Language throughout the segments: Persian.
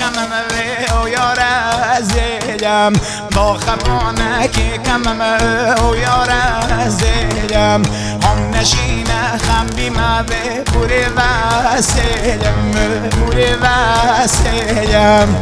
کمم او یار زیدم با خبانه که کمم او یار زیدم هم نشینه خم بیمه به بوری وسیدم بوری وسیدم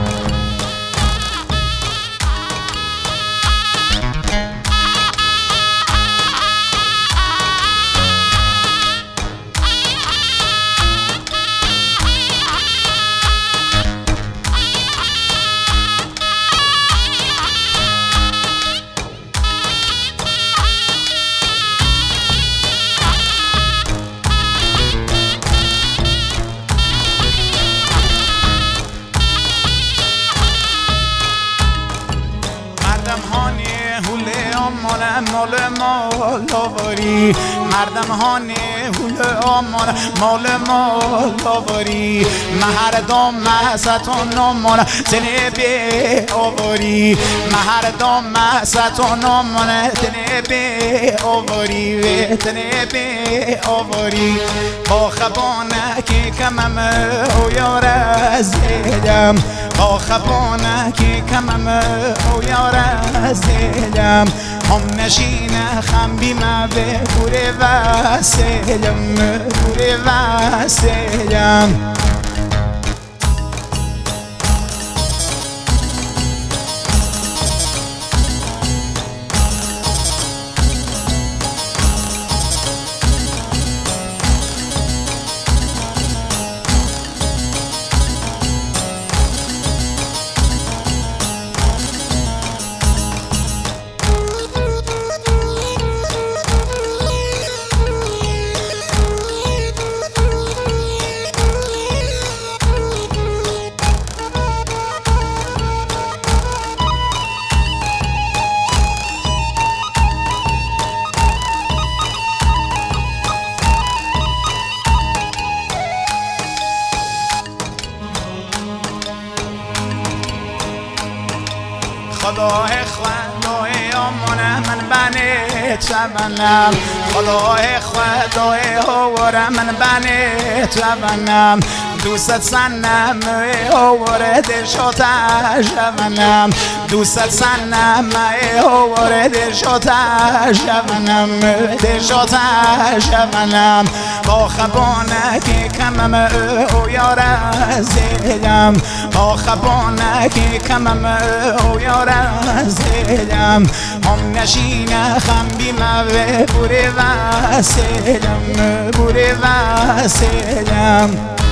مال آواری مردم هانه هول آمان مال آواری مهردام محستان آمان تنه به آواری مهردام محستان آمان تنه به آواری و تنه به آواری با خبانه که کمم او یار زیدم با خبانه که کمم او یار زیدم هم نشینه خم بیمه به بوره وسیدم بوره وسیدم خدای خدای آمانه من بنت شبنم خدای خدای هواره من بنت شبنم دوست سنم هواره دلشات شبنم دوست سنم هواره دلشات شبنم دلشات شبنم با خبانه که کمم او یار زیدم با خبانه که کمم او یار زیدم هم نشینه خم بیمه به بوری وسیدم بوری وسیدم